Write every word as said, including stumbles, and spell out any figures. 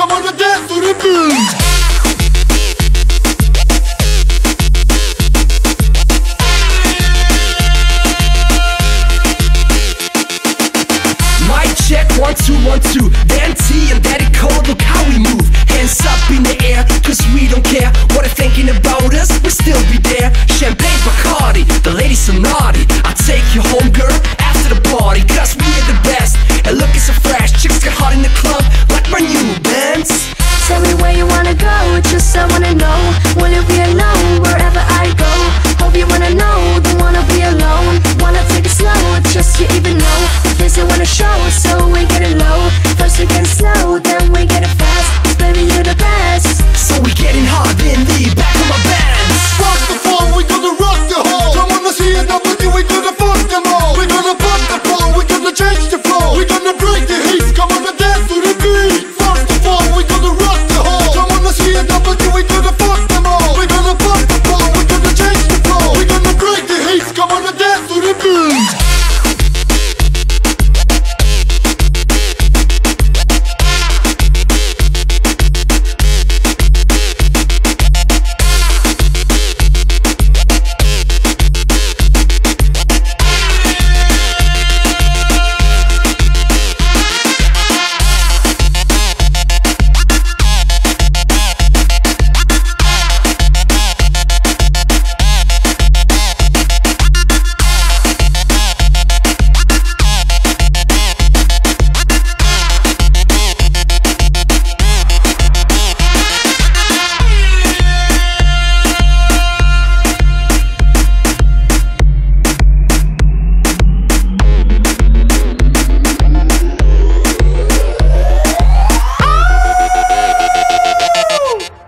wanna dance to the beat. Check, one, two, one, two. Dan T and Daddy Cole, look how we move. Hands up in the air, cause we don't care what they're thinking about us, we'll still be there. Champagne Bacardi, the ladies so naughty. I'll take you home, girl, after the party, cause we are the best. And looking so fresh, chicks get hot in the club like my new Benz. Tell me where you wanna go, just I wanna know. Will you be alone wherever I go? Hope you wanna know, don't wanna be alone. Wanna take it slow, just you even know. This you wanna show us.